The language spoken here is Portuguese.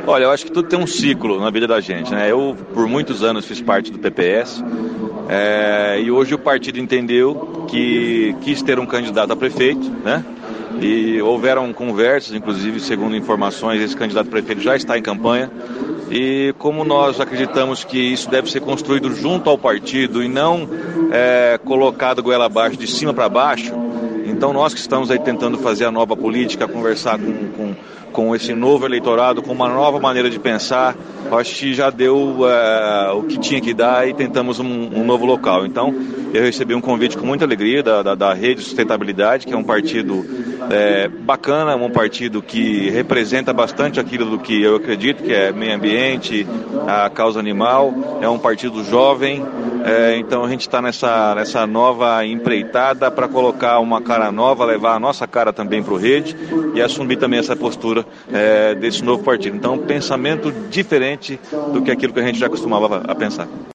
Olha, eu acho que tudo tem um ciclo na vida da gente, né? Eu, por muitos anos, fiz parte do PPS, e hoje o partido entendeu que quis ter um candidato a prefeito, né? E houveram conversas, inclusive, segundo informações, esse candidato a prefeito já está em campanha. E como nós acreditamos que isso deve ser construído junto ao partido e não colocado goela abaixo, de cima para baixo, então nós que estamos aí tentando fazer a nova política, conversar com esse novo eleitorado, com uma nova maneira de pensar, acho que já deu o que tinha que dar e tentamos um novo local. Então eu recebi um convite com muita alegria da Rede Sustentabilidade, que é um partido bacana, um partido que representa bastante aquilo do que eu acredito, que é meio ambiente, a causa animal, é um partido jovem, então a gente está nessa nova empreitada para colocar uma cara nova, levar a nossa cara também para o Rede e assumir também essa postura desse novo partido. Então, um pensamento diferente do que aquilo que a gente já costumava a pensar.